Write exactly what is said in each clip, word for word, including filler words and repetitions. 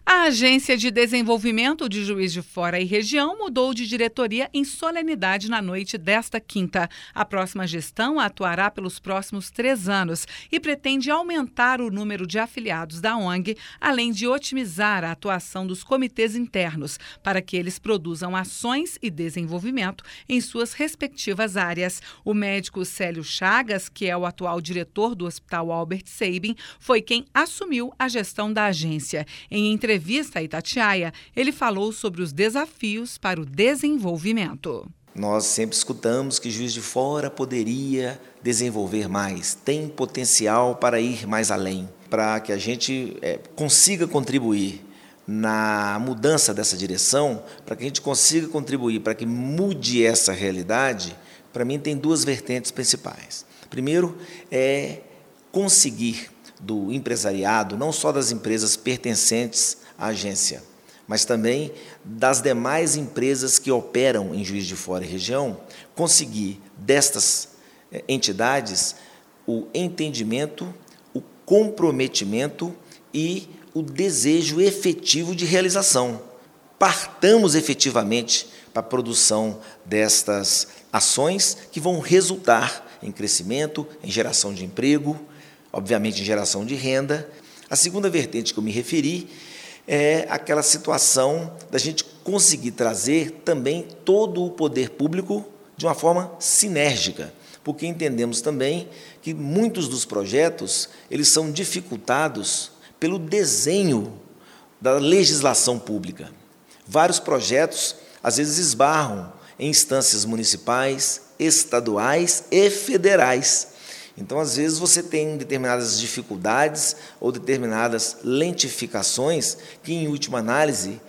A Agência de Desenvolvimento de Juiz de Fora e Região mudou de diretoria em solenidade na noite desta quinta. A próxima gestão atuará pelos próximos três anos e pretende aumentar o número de afiliados da O N G, além de otimizar a atuação dos comitês internos, para que eles produzam ações e desenvolvimento em suas respectivas áreas. O médico Célio Chagas, que é o atual diretor do Hospital Albert Sabin, foi quem assumiu a gestão da agência. Em entrevista entrevista a Itatiaia, ele falou sobre os desafios para o desenvolvimento. Nós sempre escutamos que Juiz de Fora poderia desenvolver mais, tem potencial para ir mais além, para que a gente é, consiga contribuir na mudança dessa direção, para que a gente consiga contribuir para que mude essa realidade. Para mim tem duas vertentes principais. Primeiro é conseguir do empresariado, não só das empresas pertencentes à agência, mas também das demais empresas que operam em Juiz de Fora e região, conseguir destas entidades o entendimento, o comprometimento e o desejo efetivo de realização. Partamos efetivamente para a produção destas ações que vão resultar em crescimento, em geração de emprego, obviamente em geração de renda. A segunda vertente que eu me referi é aquela situação da gente conseguir trazer também todo o poder público de uma forma sinérgica, porque entendemos também que muitos dos projetos eles são dificultados pelo desenho da legislação pública. Vários projetos, às vezes, esbarram em instâncias municipais, estaduais e federais. Então, às vezes, você tem determinadas dificuldades ou determinadas lentificações que, em última análise,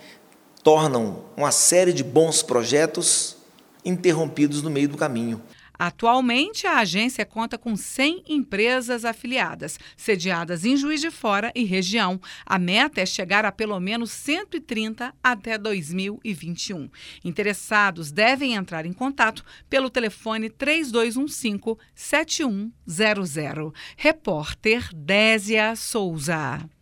tornam uma série de bons projetos interrompidos no meio do caminho. Atualmente, a agência conta com cem empresas afiliadas, sediadas em Juiz de Fora e região. A meta é chegar a pelo menos cento e trinta até dois mil e vinte e um. Interessados devem entrar em contato pelo telefone três dois um cinco, sete um zero zero. Repórter Désia Souza.